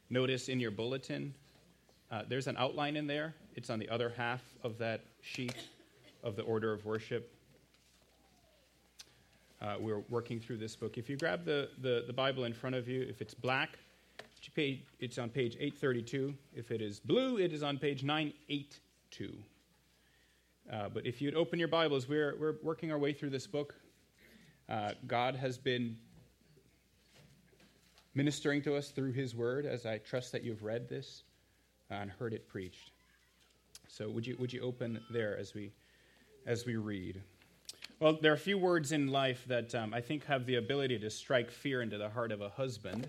notice in your bulletin, there's an outline in there. It's on the other half of that sheet of the order of worship. We're working through this book. If you grab the Bible in front of you, if it's black, it's on page 832. If it is blue, it is on page 982. But if you'd open your Bibles, we're working our way through this book. God has been ministering to us through his word, as I trust that you've read this and heard it preached. So would you open there as we read? Well, there are a few words in life that I think have the ability to strike fear into the heart of a husband.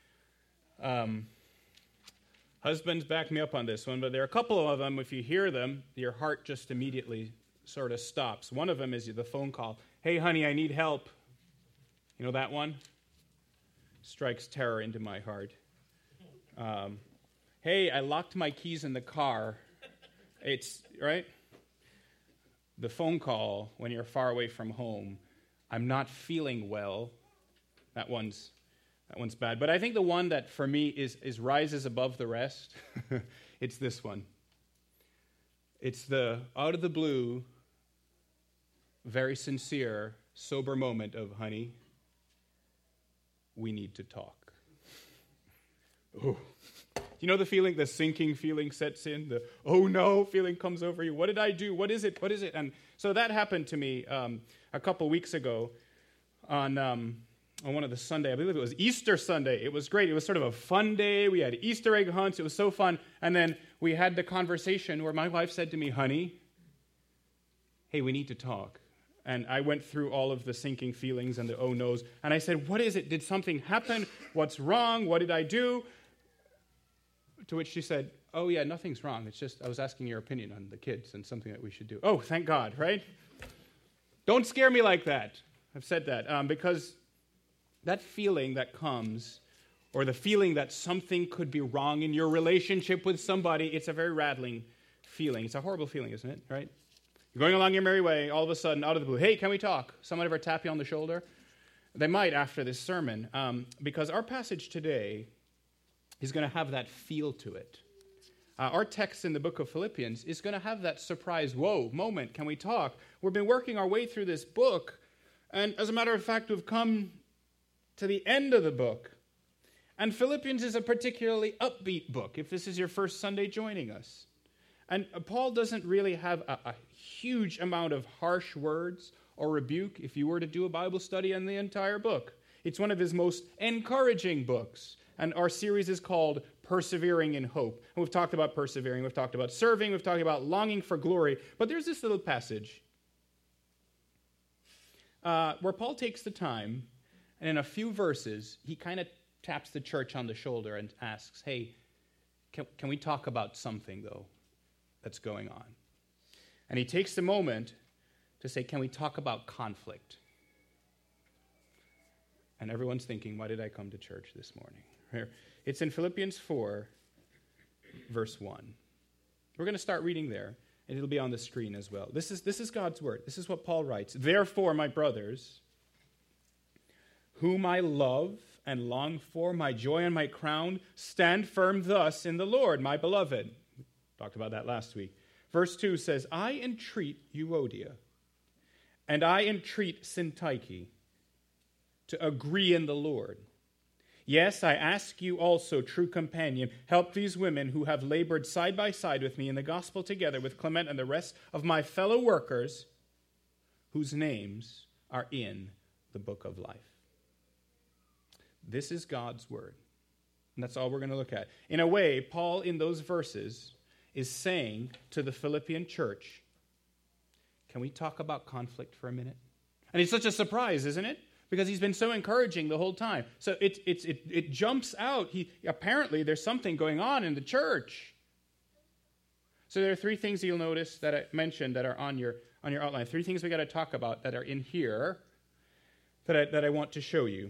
Husbands, back me up on this one, but there are a couple of them, if you hear them, your heart just immediately sort of stops. One of them is the phone call. Hey, honey, I need help. You know that one? Strikes terror into my heart. Hey, I locked my keys in the car. It's, right? The phone call when you're far away from home. I'm not feeling well. That one's bad. But I think the one that for me is rises above the rest, it's this one. It's the out of the blue, very sincere, sober moment of, honey, we need to talk. Oh. You know the feeling, the sinking feeling sets in, the oh no feeling comes over you. What did I do? What is it? What is it? And so that happened to me a couple weeks ago on one of the Sunday, I believe it was Easter Sunday. It was great. It was sort of a fun day. We had Easter egg hunts. It was so fun. And then we had the conversation where my wife said to me, honey, hey, we need to talk. And I went through all of the sinking feelings and the oh no's. And I said, what is it? Did something happen? What's wrong? What did I do? To which she said, oh yeah, nothing's wrong. It's just I was asking your opinion on the kids and something that we should do. Oh, thank God, right? Don't scare me like that. I've said that because that feeling that comes, or the feeling that something could be wrong in your relationship with somebody, it's a very rattling feeling. It's a horrible feeling, isn't it, right? You're going along your merry way, all of a sudden, out of the blue, hey, can we talk? Someone ever tap you on the shoulder? They might after this sermon, because our passage today is going to have that feel to it. Our text in the book of Philippians is going to have that surprise, whoa, moment, can we talk? We've been working our way through this book, and as a matter of fact, we've come to the end of the book. And Philippians is a particularly upbeat book, if this is your first Sunday joining us. And Paul doesn't really have a huge amount of harsh words or rebuke if you were to do a Bible study on the entire book. It's one of his most encouraging books. And our series is called Persevering in Hope. And we've talked about persevering, we've talked about serving, we've talked about longing for glory. But there's this little passage where Paul takes the time, and in a few verses, he kind of taps the church on the shoulder and asks, hey, can we talk about something, though, that's going on? And he takes the moment to say, can we talk about conflict? And everyone's thinking, why did I come to church this morning? It's in Philippians 4, verse 1. We're going to start reading there, and it'll be on the screen as well. This is God's word. This is what Paul writes. Therefore, my brothers, whom I love and long for, my joy and my crown, stand firm thus in the Lord, my beloved. We talked about that last week. Verse 2 says, I entreat Euodia, and I entreat Syntyche to agree in the Lord. Yes, I ask you also, true companion, help these women who have labored side by side with me in the gospel together with Clement and the rest of my fellow workers whose names are in the book of life. This is God's word. And that's all we're going to look at. In a way, Paul in those verses is saying to the Philippian church, can we talk about conflict for a minute? And it's such a surprise, isn't it? Because he's been so encouraging the whole time. So it jumps out. Apparently there's something going on in the church. So there are three things you'll notice that I mentioned that are on your outline. Three things we got to talk about that are in here that I want to show you.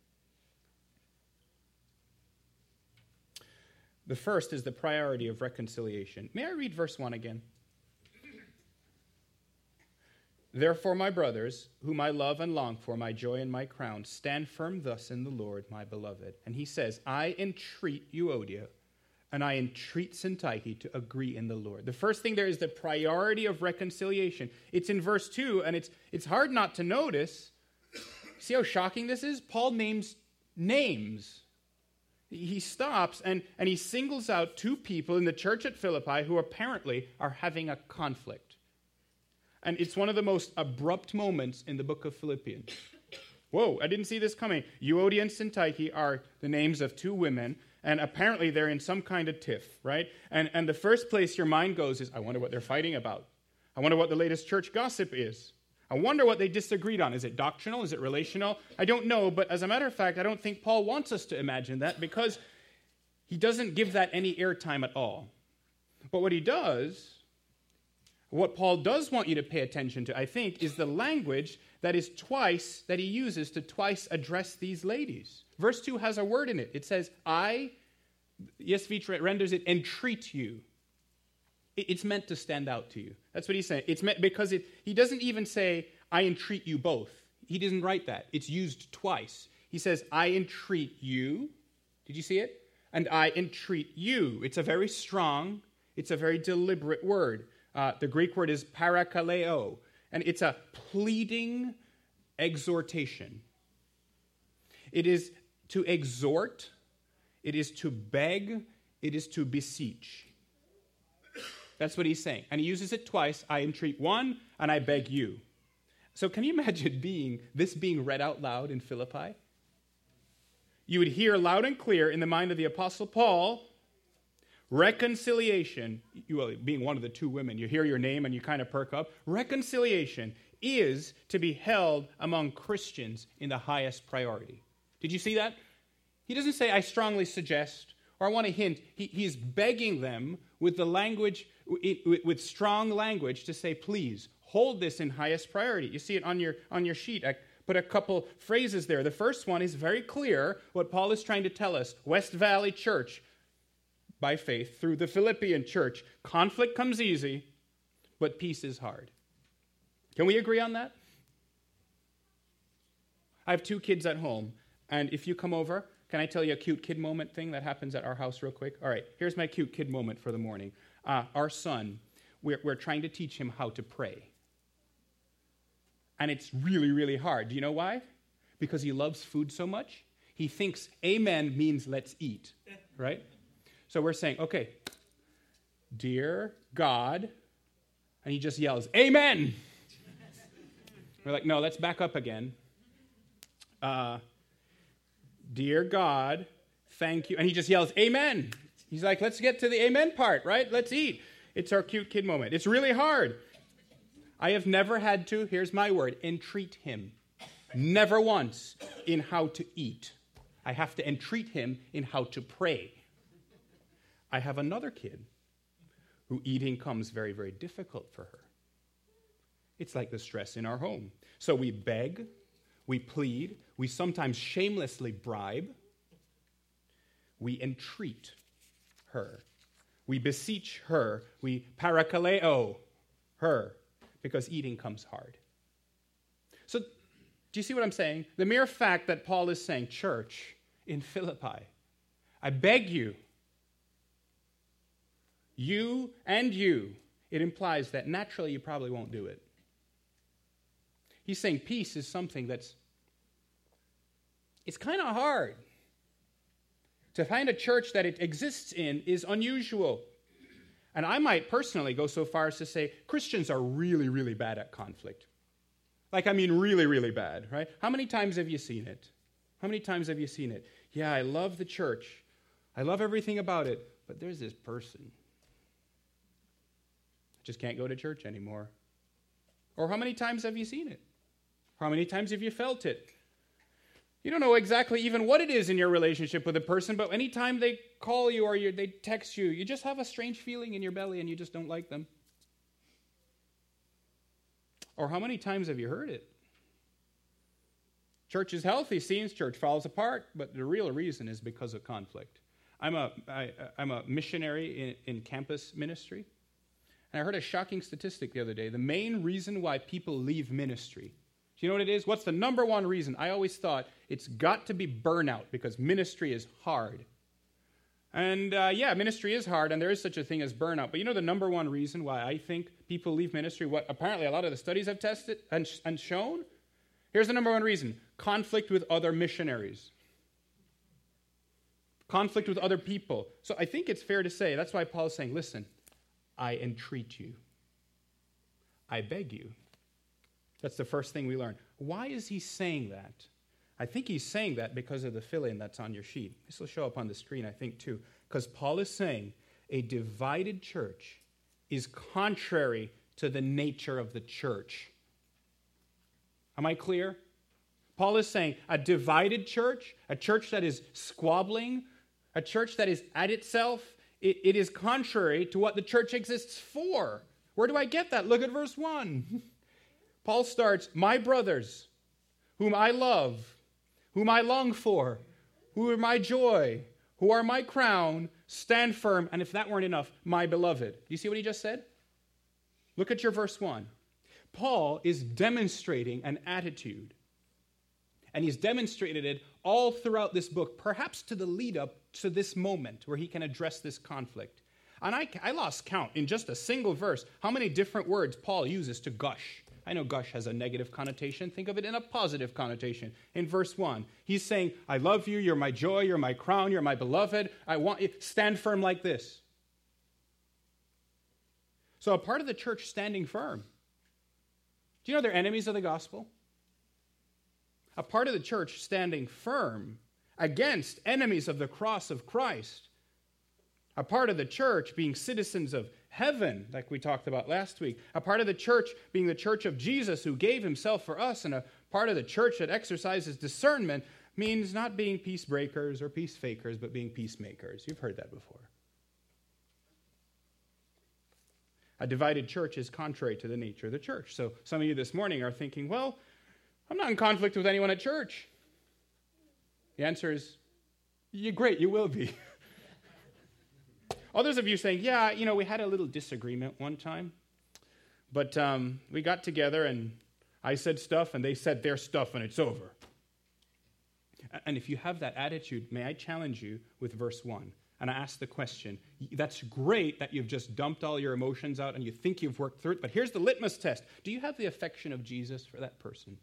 The first is the priority of reconciliation. May I read verse 1 again? Therefore, my brothers, whom I love and long for, my joy and my crown, stand firm thus in the Lord, my beloved. And he says, I entreat Euodia, and I entreat Syntyche to agree in the Lord. The first thing there is the priority of reconciliation. It's in verse 2, and it's hard not to notice. See how shocking this is? Paul names names. He stops and he singles out two people in the church at Philippi who apparently are having a conflict. And it's one of the most abrupt moments in the book of Philippians. Whoa, I didn't see this coming. Euodia and Syntyche are the names of two women, and apparently they're in some kind of tiff, right? And the first place your mind goes is, I wonder what they're fighting about. I wonder what the latest church gossip is. I wonder what they disagreed on. Is it doctrinal? Is it relational? I don't know, but as a matter of fact, I don't think Paul wants us to imagine that because he doesn't give that any airtime at all. But what Paul does want you to pay attention to, I think, is the language that he uses to twice address these ladies. Verse 2 has a word in it. It says, ESV renders it, entreat you. It's meant to stand out to you. That's what he's saying. It's meant because he doesn't even say, I entreat you both. He doesn't write that. It's used twice. He says, I entreat you. Did you see it? And I entreat you. It's a very strong, it's a very deliberate word. The Greek word is parakaleo, and it's a pleading exhortation. It is to exhort, it is to beg, it is to beseech. That's what he's saying. And he uses it twice. I entreat one, and I beg you. So can you imagine this being read out loud in Philippi? You would hear loud and clear in the mind of the Apostle Paul, reconciliation, being one of the two women, you hear your name and you kind of perk up. Reconciliation is to be held among Christians in the highest priority. Did you see that? He doesn't say, I strongly suggest, or I want to hint. He's begging them with the language, with strong language to say, please, hold this in highest priority. You see it on your sheet. I put a couple phrases there. The first one is very clear what Paul is trying to tell us. West Valley Church, by faith, through the Philippian church, conflict comes easy, but peace is hard. Can we agree on that? I have two kids at home, and if you come over, can I tell you a cute kid moment thing that happens at our house real quick? All right, here's my cute kid moment for the morning. Our son, we're trying to teach him how to pray. And it's really, really hard. Do you know why? Because he loves food so much. He thinks amen means let's eat, right? So we're saying, okay, dear God, and he just yells, amen. We're like, no, let's back up again. Dear God, thank you. And he just yells, amen. He's like, let's get to the amen part, right? Let's eat. It's our cute kid moment. It's really hard. I have never had to, here's my word, entreat him. Never once in how to eat. I have to entreat him in how to pray. I have another kid who eating comes very, very difficult for her. It's like the stress in our home. So we beg, we plead, we sometimes shamelessly bribe, we entreat her. We beseech her, we parakaleo her, because eating comes hard. So, do you see what I'm saying? The mere fact that Paul is saying, church in Philippi, I beg you, it implies that naturally you probably won't do it. He's saying peace is something it's kind of hard. To find a church that it exists in is unusual. And I might personally go so far as to say Christians are really, really bad at conflict. Really, really bad, right? How many times have you seen it? How many times have you seen it? Yeah, I love the church. I love everything about it, but there's this person. Just can't go to church anymore. Or how many times have you seen it? How many times have you felt it? You don't know exactly even what it is in your relationship with a person, but anytime they call you or they text you, you just have a strange feeling in your belly and you just don't like them. Or how many times have you heard it? Church is healthy, seems church falls apart, but the real reason is because of conflict. I'm a missionary in campus ministry, And I heard a shocking statistic the other day. The main reason why people leave ministry, do you know what it is? What's the number one reason? I always thought it's got to be burnout because ministry is hard. And ministry is hard, and there is such a thing as burnout. But you know the number one reason why I think people leave ministry, what apparently a lot of the studies have tested and shown? Here's the number one reason: conflict with other missionaries. Conflict with other people. So I think it's fair to say, that's why Paul is saying, listen, I entreat you. I beg you. That's the first thing we learn. Why is he saying that? I think he's saying that because of the fill-in that's on your sheet. This will show up on the screen, I think, too. Because Paul is saying a divided church is contrary to the nature of the church. Am I clear? Paul is saying a divided church, a church that is squabbling, a church that is at itself, it is contrary to what the church exists for. Where do I get that? Look at verse 1. Paul starts, my brothers, whom I love, whom I long for, who are my joy, who are my crown, stand firm, and if that weren't enough, my beloved. Do you see what he just said? Look at your verse 1. Paul is demonstrating an attitude, and he's demonstrated it all throughout this book, perhaps to the lead up to this moment where he can address this conflict. And I lost count in just a single verse how many different words Paul uses to gush. I know gush has a negative connotation. Think of it in a positive connotation. In verse 1, he's saying, I love you, you're my joy, you're my crown, you're my beloved. I want you, stand firm like this. So a part of the church standing firm. Do you know they're enemies of the gospel? A part of the church standing firm against enemies of the cross of Christ. A part of the church being citizens of heaven, like we talked about last week. A part of the church being the church of Jesus who gave himself for us. And a part of the church that exercises discernment means not being peace breakers or peace fakers, but being peacemakers. You've heard that before. A divided church is contrary to the nature of the church. So some of you this morning are thinking, well, I'm not in conflict with anyone at church. The answer is, you're great, you will be. Others of you saying, yeah, we had a little disagreement one time, but we got together and I said stuff and they said their stuff and it's over. And if you have that attitude, may I challenge you with verse 1? And I ask the question, that's great that you've just dumped all your emotions out and you think you've worked through it, but here's the litmus test. Do you have the affection of Jesus for that person?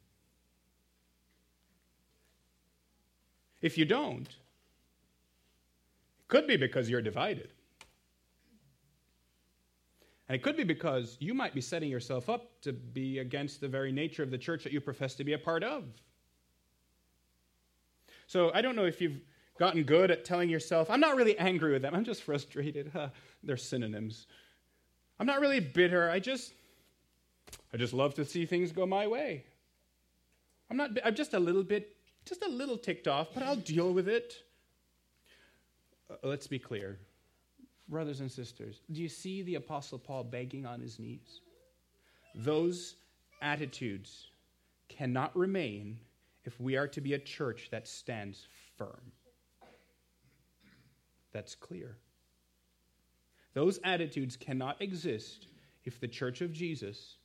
If you don't, it could be because you're divided. And it could be because you might be setting yourself up to be against the very nature of the church that you profess to be a part of. So I don't know if you've gotten good at telling yourself, I'm not really angry with them, I'm just frustrated. They're synonyms. I'm not really bitter, I just love to see things go my way. I'm just a little ticked off, but I'll deal with it. Let's be clear. Brothers and sisters, do you see the Apostle Paul begging on his knees? Those attitudes cannot remain if we are to be a church that stands firm. That's clear. Those attitudes cannot exist if the church of Jesus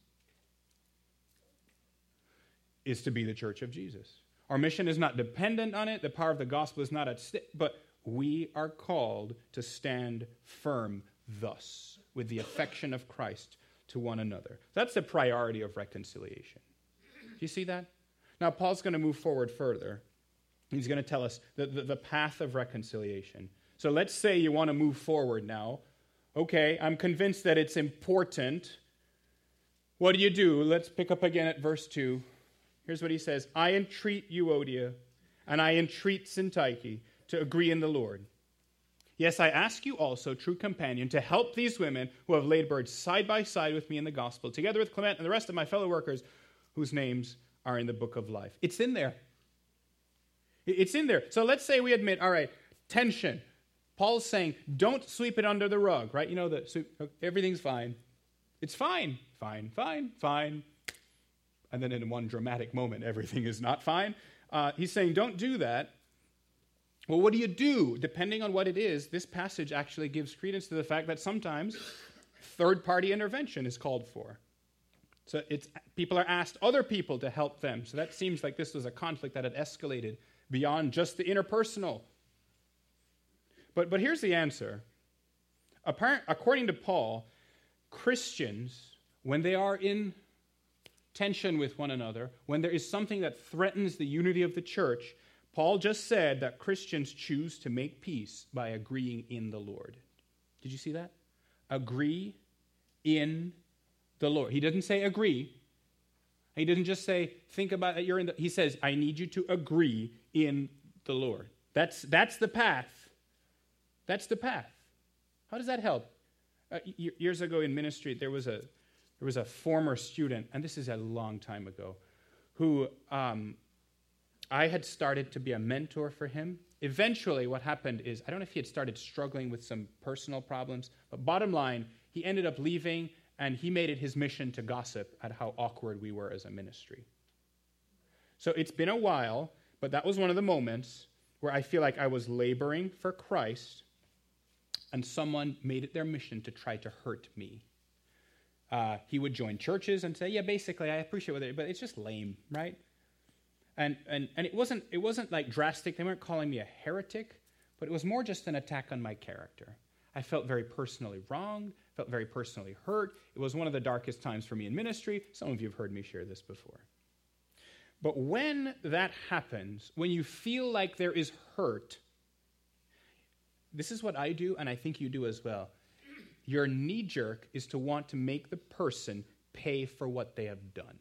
is to be the church of Jesus. Our mission is not dependent on it. The power of the gospel is not at stake, but we are called to stand firm thus, with the affection of Christ to one another. That's the priority of reconciliation. Do you see that? Now, Paul's going to move forward further. He's going to tell us the path of reconciliation. So let's say you want to move forward now. Okay, I'm convinced that it's important. What do? Let's pick up again at verse 2. Here's what he says. I entreat Euodia, and I entreat Syntyche to agree in the Lord. Yes, I ask you also, true companion, to help these women who have labored side by side with me in the gospel, together with Clement and the rest of my fellow workers whose names are in the book of life. It's in there. It's in there. So let's say we admit, all right, tension. Paul's saying, don't sweep it under the rug, right? Everything's fine. It's fine. Fine. And then in one dramatic moment, everything is not fine. He's saying, don't do that. Well, what do? Depending on what it is, this passage actually gives credence to the fact that sometimes Third-party intervention is called for. So people are asked other people to help them. So that seems like this was a conflict that had escalated beyond just the interpersonal. But here's the answer. According to Paul, Christians, when they are in tension with one another, when there is something that threatens the unity of the church, Paul just said that Christians choose to make peace by agreeing in the Lord. Did you see that? Agree in the Lord. He doesn't say agree. He doesn't just say, think about it, he says, I need you to agree in the Lord. That's the path. That's the path. How does that help? Years ago in ministry, there was a former student, and this is a long time ago, who I had started to be a mentor for him. Eventually, what happened is, I don't know if he had started struggling with some personal problems, but bottom line, he ended up leaving, and he made it his mission to gossip at how awkward we were as a ministry. So it's been a while, but that was one of the moments where I feel like I was laboring for Christ, and someone made it their mission to try to hurt me. He would join churches and say, yeah, basically, I appreciate what they do, but it's just lame, right? And it wasn't like drastic. They weren't calling me a heretic, but it was more just an attack on my character. I felt very personally wronged, felt very personally hurt. It was one of the darkest times for me in ministry. Some of you have heard me share this before. But when that happens, when you feel like there is hurt, this is what I do, and I think you do as well. Your knee-jerk is to want to make the person pay for what they have done.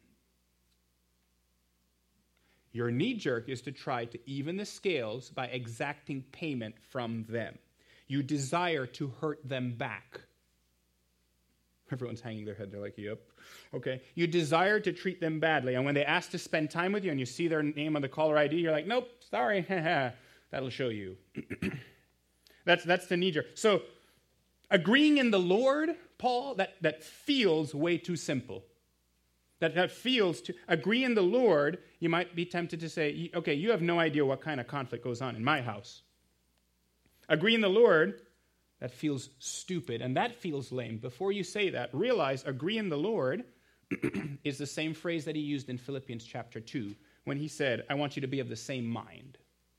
Your knee-jerk is to try to even the scales by exacting payment from them. You desire to hurt them back. Everyone's hanging their head. They're like, yep. Okay. You desire to treat them badly. And when they ask to spend time with you and you see their name on the caller ID, you're like, nope, sorry. That'll show you. That's the knee-jerk. So agreeing in the Lord, Paul, that feels way too simple. That feels to agree in the Lord, you might be tempted to say, okay, you have no idea what kind of conflict goes on in my house. Agree in the Lord, that feels stupid, and that feels lame. Before you say that, realize agree in the Lord is the same phrase that he used in Philippians chapter 2 when he said, I want you to be of the same mind.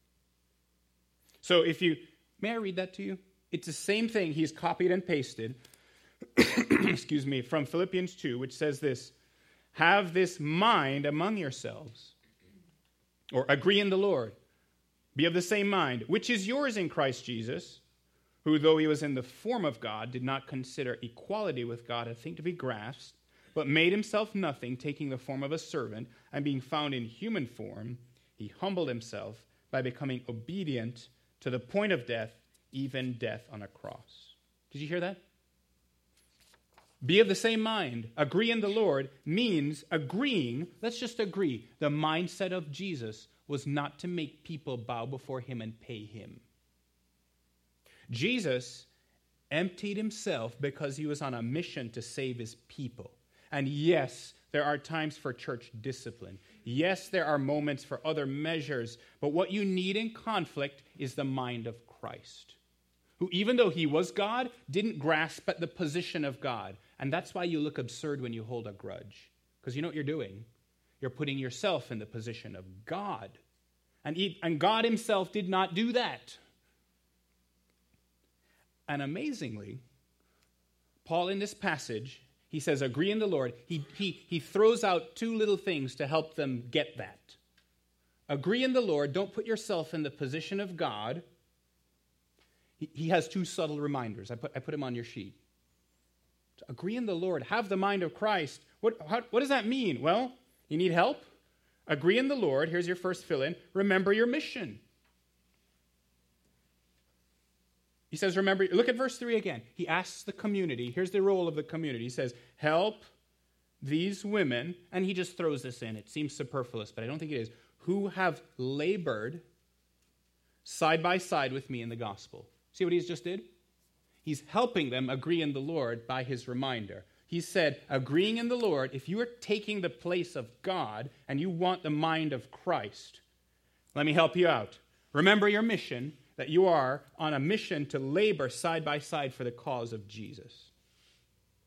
So may I read that to you? It's the same thing he's copied and pasted, excuse me, from Philippians 2, which says this, have this mind among yourselves, or agree in the Lord. Be of the same mind, which is yours in Christ Jesus, who, though he was in the form of God, did not consider equality with God a thing to be grasped, but made himself nothing, taking the form of a servant, and being found in human form, he humbled himself by becoming obedient to the point of death, even death on a cross. Did you hear that? Be of the same mind. Agree in the Lord means agreeing. Let's just agree. The mindset of Jesus was not to make people bow before him and pay him. Jesus emptied himself because he was on a mission to save his people. And yes, there are times for church discipline. Yes, there are moments for other measures. But what you need in conflict is the mind of Christ, who, even though he was God, didn't grasp at the position of God. And that's why you look absurd when you hold a grudge. Because you know what you're doing? You're putting yourself in the position of God. And God himself did not do that. And amazingly, Paul in this passage, he says, agree in the Lord. He throws out two little things to help them get that. Agree in the Lord. Don't put yourself in the position of God. He has two subtle reminders. I put them on your sheet. To agree in the Lord. Have the mind of Christ. What does that mean? Well, you need help? Agree in the Lord. Here's your first fill-in. Remember your mission. He says, remember, look at verse 3 again. He asks the community. Here's the role of the community. He says, help these women, and he just throws this in. It seems superfluous, but I don't think it is, who have labored side by side with me in the gospel. See what he just did? He's helping them agree in the Lord by his reminder. He said, agreeing in the Lord, if you are taking the place of God and you want the mind of Christ, let me help you out. Remember your mission, that you are on a mission to labor side by side for the cause of Jesus.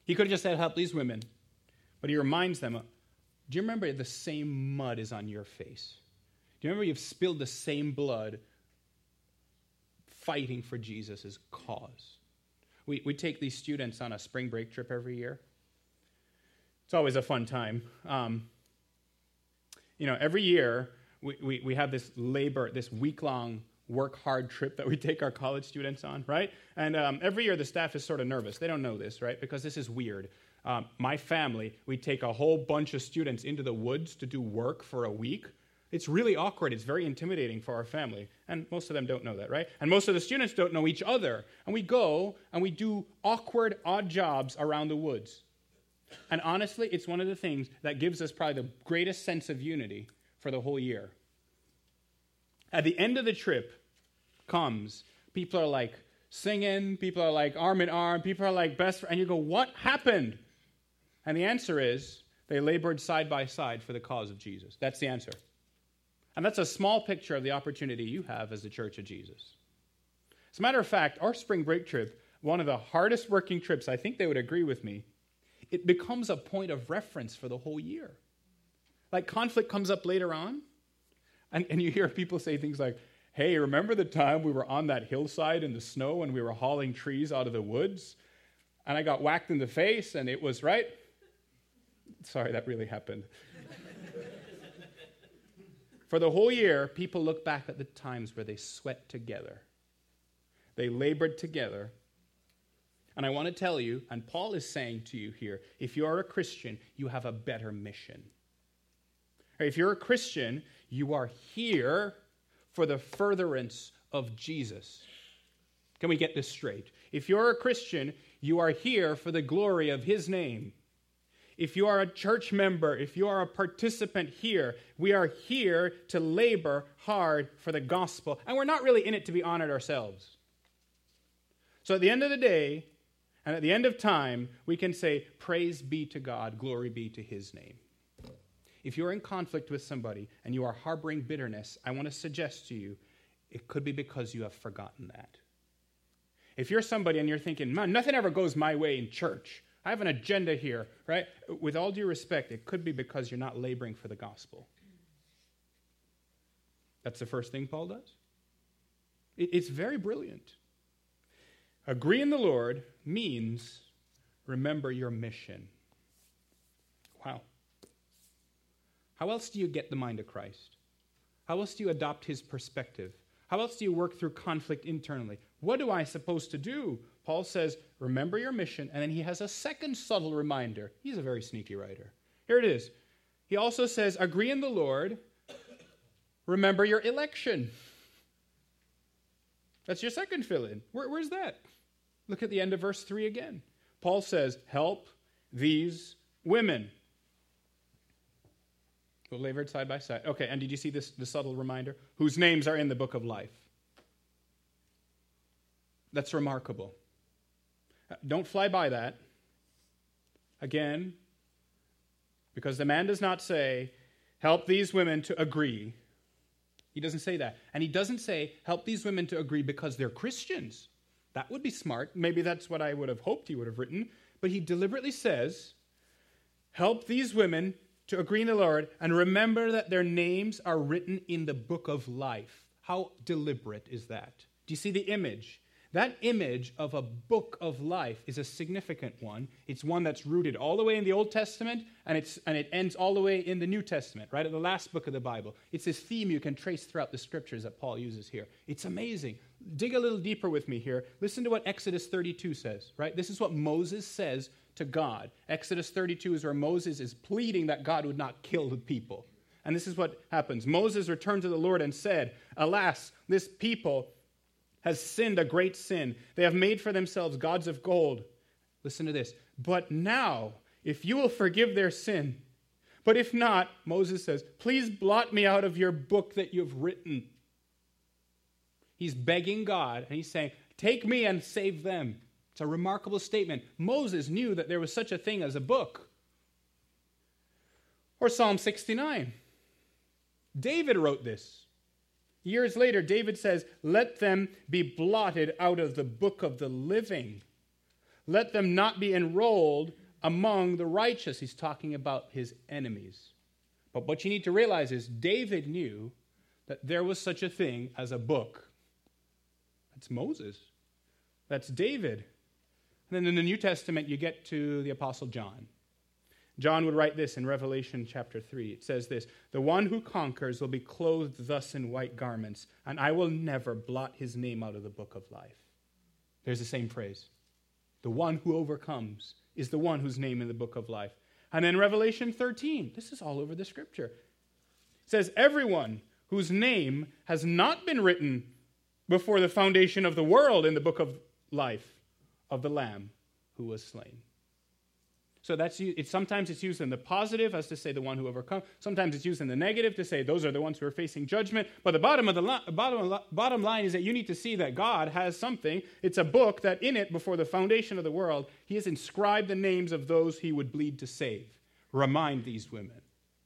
He could have just said, help these women. But he reminds them, do you remember the same mud is on your face? Do you remember you've spilled the same blood fighting for Jesus' cause? We take these students on a spring break trip every year. It's always a fun time. Every year we have this week-long work-hard trip that we take our college students on, right? And every year the staff is sort of nervous. They don't know this, right? Because this is weird. My family, we take a whole bunch of students into the woods to do work for a week. It's really awkward. It's very intimidating for our family. And most of them don't know that, right? And most of the students don't know each other. And we go and we do awkward, odd jobs around the woods. And honestly, it's one of the things that gives us probably the greatest sense of unity for the whole year. At the end of the trip comes, people are like singing, people are like arm in arm, people are like best friends, and you go, what happened? And the answer is, they labored side by side for the cause of Jesus. That's the answer. And that's a small picture of the opportunity you have as the Church of Jesus. As a matter of fact, our spring break trip, one of the hardest working trips, I think they would agree with me, it becomes a point of reference for the whole year. Like conflict comes up later on, and you hear people say things like, hey, remember the time we were on that hillside in the snow and we were hauling trees out of the woods? And I got whacked in the face and it was, right? Sorry, that really happened. For the whole year, people look back at the times where they sweat together. They labored together. And I want to tell you, and Paul is saying to you here, if you are a Christian, you have a better mission. If you're a Christian, you are here for the furtherance of Jesus. Can we get this straight? If you're a Christian, you are here for the glory of his name. If you are a church member, if you are a participant here, we are here to labor hard for the gospel. And we're not really in it to be honored ourselves. So at the end of the day, and at the end of time, we can say, praise be to God, glory be to his name. If you're in conflict with somebody and you are harboring bitterness, I want to suggest to you, it could be because you have forgotten that. If you're somebody and you're thinking, man, nothing ever goes my way in church. I have an agenda here, right? With all due respect, it could be because you're not laboring for the gospel. That's the first thing Paul does. It's very brilliant. Agree in the Lord means remember your mission. Wow. How else do you get the mind of Christ? How else do you adopt his perspective? How else do you work through conflict internally? What am I supposed to do? Paul says, remember your mission, and then he has a second subtle reminder. He's a very sneaky writer. Here it is. He also says, agree in the Lord, remember your election. That's your second fill-in. Where's that? Look at the end of verse 3 again. Paul says, help these women. Who labored side by side. Okay, and did you see this, the subtle reminder? Whose names are in the book of life. That's remarkable. Don't fly by that. Again, because the man does not say, help these women to agree. He doesn't say that. And he doesn't say, help these women to agree because they're Christians. That would be smart. Maybe that's what I would have hoped he would have written. But he deliberately says, help these women to agree in the Lord, and remember that their names are written in the book of life. How deliberate is that? Do you see the image? That image of a book of life is a significant one. It's one that's rooted all the way in the Old Testament, and it ends all the way in the New Testament, right at the last book of the Bible. It's this theme you can trace throughout the scriptures that Paul uses here. It's amazing. Dig a little deeper with me here. Listen to what Exodus 32 says, right? This is what Moses says to God. Exodus 32 is where Moses is pleading that God would not kill the people. And this is what happens. Moses returned to the Lord and said, alas, this people has sinned a great sin. They have made for themselves gods of gold. Listen to this. But now, if you will forgive their sin, but if not, Moses says, please blot me out of your book that you've written. He's begging God, and he's saying, take me and save them. It's a remarkable statement. Moses knew that there was such a thing as a book. Or Psalm 69. David wrote this. Years later, David says, let them be blotted out of the book of the living. let them not be enrolled among the righteous. He's talking about his enemies. But what you need to realize is David knew that there was such a thing as a book. That's Moses. That's David. And then in the New Testament, you get to the Apostle John. John would write this in Revelation chapter 3. It says this, "The one who conquers will be clothed thus in white garments, and I will never blot his name out of the book of life." There's the same phrase. The one who overcomes is the one whose name in the book of life. And then Revelation 13, this is all over the scripture. It says, "Everyone whose name has not been written before the foundation of the world in the book of life of the Lamb who was slain." So sometimes it's used in the positive as to say the one who overcomes. Sometimes it's used in the negative to say those are the ones who are facing judgment. But the bottom line is that you need to see that God has something. It's a book that in it, before the foundation of the world, he has inscribed the names of those he would bleed to save. Remind these women.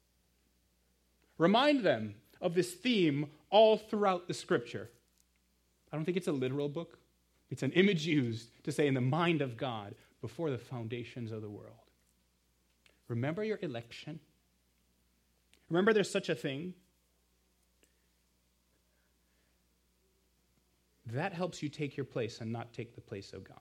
Remind them of this theme all throughout the scripture. I don't think it's a literal book. It's an image used to say in the mind of God before the foundations of the world. Remember your election. Remember there's such a thing. That helps you take your place and not take the place of God.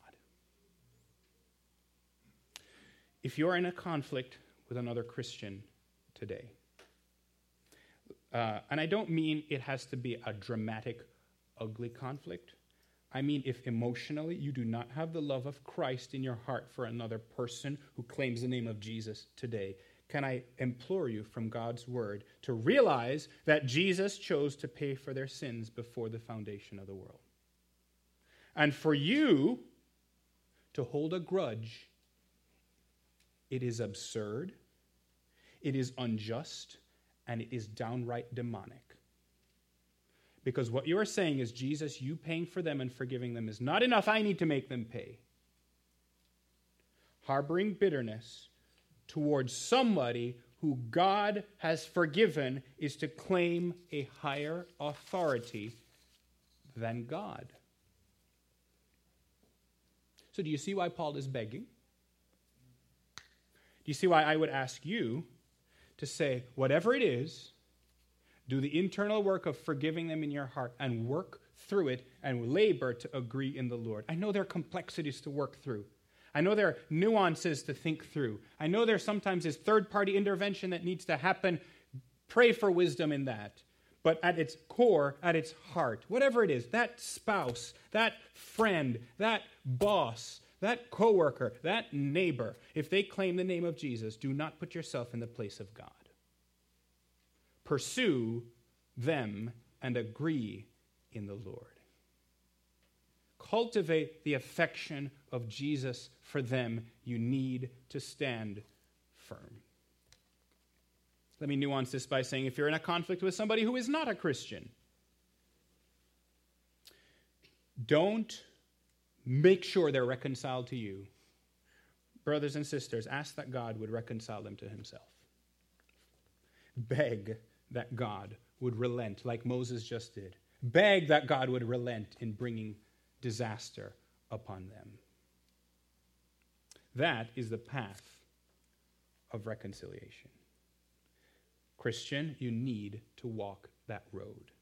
If you're in a conflict with another Christian today, and I don't mean it has to be a dramatic, ugly conflict. I mean, if emotionally you do not have the love of Christ in your heart for another person who claims the name of Jesus today, can I implore you from God's word to realize that Jesus chose to pay for their sins before the foundation of the world. And for you to hold a grudge, it is absurd, it is unjust, and it is downright demonic. Because what you are saying is, Jesus, you paying for them and forgiving them is not enough. I need to make them pay. Harboring bitterness towards somebody who God has forgiven is to claim a higher authority than God. So do you see why Paul is begging? Do you see why I would ask you to say, whatever it is, do the internal work of forgiving them in your heart and work through it and labor to agree in the Lord. I know there are complexities to work through. I know there are nuances to think through. I know there sometimes is third-party intervention that needs to happen. Pray for wisdom in that. But at its core, at its heart, whatever it is, that spouse, that friend, that boss, that coworker, that neighbor, if they claim the name of Jesus, do not put yourself in the place of God. Pursue them and agree in the Lord. Cultivate the affection of Jesus for them. You need to stand firm. Let me nuance this by saying if you're in a conflict with somebody who is not a Christian, don't make sure they're reconciled to you. Brothers and sisters, ask that God would reconcile them to himself. Beg that God would relent like Moses just did. Beg that God would relent in bringing disaster upon them. That is the path of reconciliation. Christian, you need to walk that road.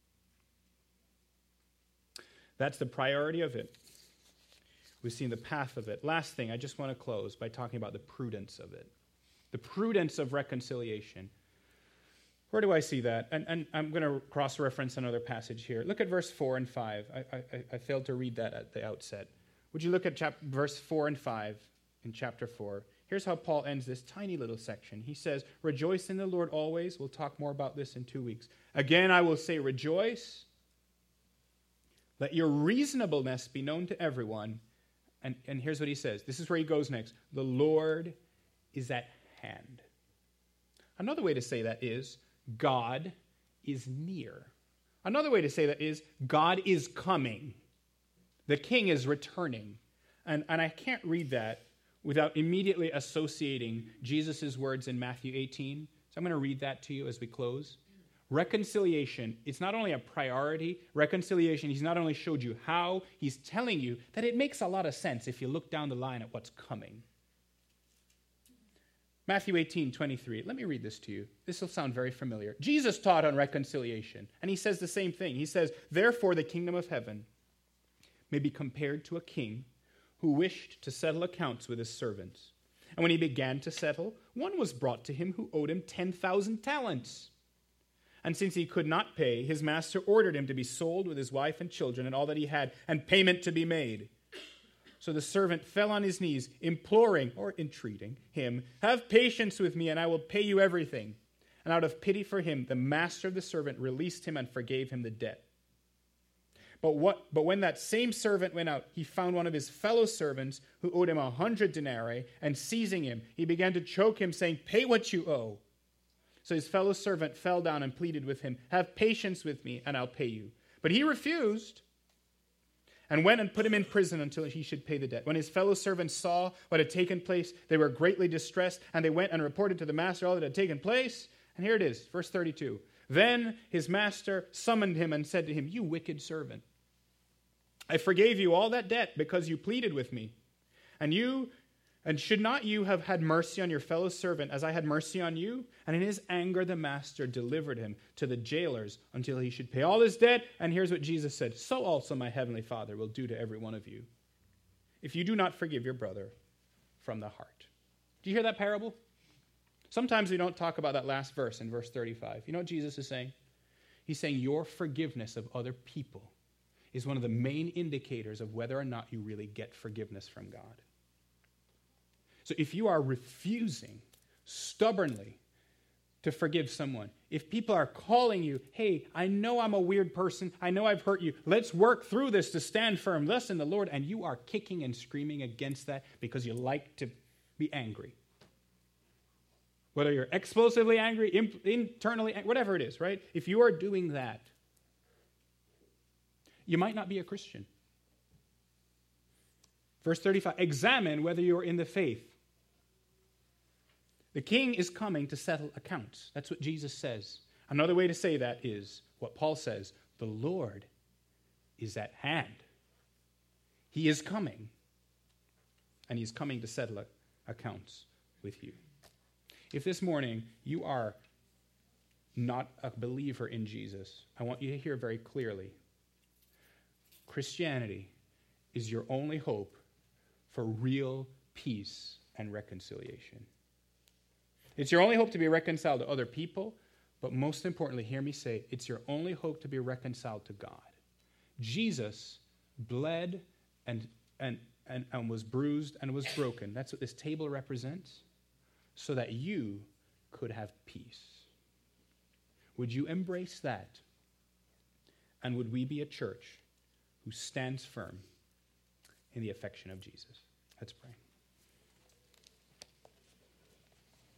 That's the priority of it. We've seen the path of it. Last thing, I just want to close by talking about the prudence of it. The prudence of reconciliation. Where do I see that? And I'm going to cross-reference another passage here. Look at verse 4 and 5. I failed to read that at the outset. Would you look at verse 4 and 5 in chapter 4? Here's how Paul ends this tiny little section. He says, "Rejoice in the Lord always." We'll talk more about this in 2 weeks. "Again, I will say rejoice. Let your reasonableness be known to everyone." And here's what he says. This is where he goes next. "The Lord is at hand." Another way to say that is, God is near. Another way to say that is, God is coming. The King is returning. And I can't read that without immediately associating Jesus' words in Matthew 18. So I'm going to read that to you as we close. Reconciliation, it's not only a priority. Reconciliation, he's not only showed you how, he's telling you that it makes a lot of sense if you look down the line at what's coming. Matthew 18:23. Let me read this to you. This will sound very familiar. Jesus taught on reconciliation, and he says the same thing. He says, "Therefore the kingdom of heaven may be compared to a king who wished to settle accounts with his servants. And when he began to settle, one was brought to him who owed him 10,000 talents. And since he could not pay, his master ordered him to be sold with his wife and children and all that he had, and payment to be made. So the servant fell on his knees, imploring or entreating him, 'Have patience with me, and I will pay you everything.' And out of pity for him, the master of the servant released him and forgave him the debt. But when that same servant went out, he found one of his fellow servants who owed him 100 denarii, and seizing him, he began to choke him, saying, 'Pay what you owe.' So his fellow servant fell down and pleaded with him, 'Have patience with me, and I'll pay you.' But he refused, and went and put him in prison until he should pay the debt. When his fellow servants saw what had taken place, they were greatly distressed, and they went and reported to the master all that had taken place." And here it is, verse 32. "Then his master summoned him and said to him, 'You wicked servant, I forgave you all that debt because you pleaded with me. And should not you have had mercy on your fellow servant as I had mercy on you?' And in his anger, the master delivered him to the jailers until he should pay all his debt. And here's what Jesus said, 'So also my heavenly Father will do to every one of you, if you do not forgive your brother from the heart.'" Do you hear that parable? Sometimes we don't talk about that last verse in verse 35. You know what Jesus is saying? He's saying your forgiveness of other people is one of the main indicators of whether or not you really get forgiveness from God. So if you are refusing stubbornly to forgive someone, if people are calling you, "Hey, I know I'm a weird person, I know I've hurt you, let's work through this to stand firm, thus in the Lord," and you are kicking and screaming against that because you like to be angry. Whether you're explosively angry, internally, whatever it is, right? If you are doing that, you might not be a Christian. Verse 35, "Examine whether you are in the faith. The king is coming to settle accounts." That's what Jesus says. Another way to say that is what Paul says, the Lord is at hand. He is coming, and he's coming to settle accounts with you. If this morning you are not a believer in Jesus, I want you to hear very clearly, Christianity is your only hope for real peace and reconciliation. It's your only hope to be reconciled to other people, but most importantly, hear me say, it's your only hope to be reconciled to God. Jesus bled and was bruised and was broken. That's what this table represents, so that you could have peace. Would you embrace that? And would we be a church who stands firm in the affection of Jesus? Let's pray.